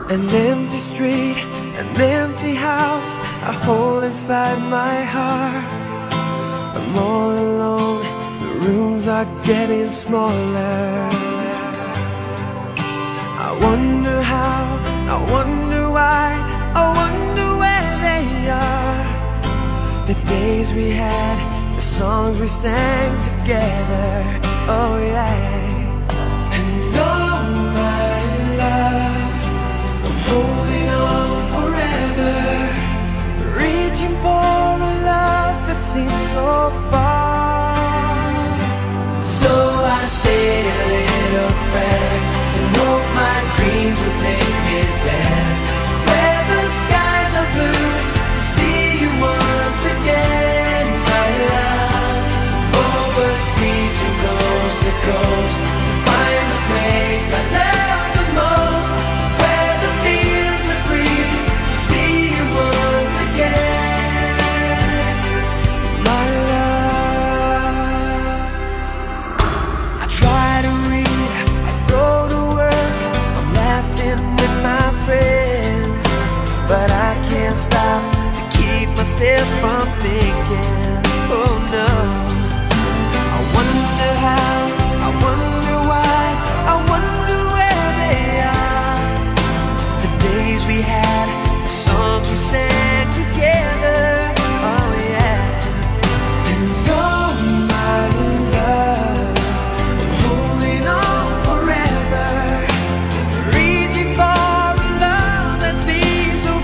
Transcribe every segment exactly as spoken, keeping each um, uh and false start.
An empty street, an empty house, a hole inside my heart. I'm all alone, the rooms are getting smaller. I wonder how, I wonder why, I wonder where they are. The days we had, the songs we sang together, oh yeah. And oh my love, I'm holding on forever, reaching for a love that seems so far. So I say a little prayer and hope my dreams will take me there, where the skies are blue, to see you once again, my love. Overseas from coast to coast, to find the place I love the most, where the fields are green, to see you once again, my love. I try to read, I go to work, I'm laughing with my friends, but I can't stop to keep myself from thinking, oh no. I wonder how, I wonder why, I wonder where they are. The days we had, the songs we sang together, oh yeah. And oh my love, I'm holding on forever, reaching for a love that seems so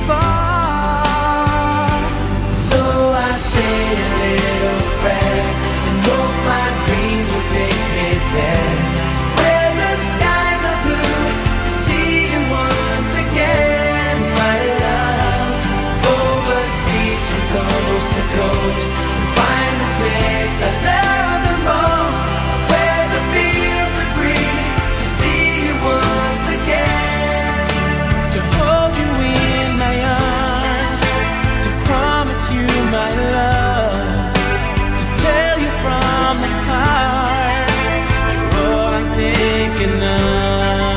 far. So I say a little prayer and hope my dreams will take me there, where the skies are blue, to see you once again, my love. Overseas from coast to coast, to find the place I love the most, where the fields are green, to see you once again, to hold you in my arms, to promise you my love, to tell you from the heart, you're all I'm thinking of.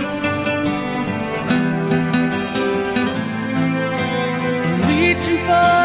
Reaching for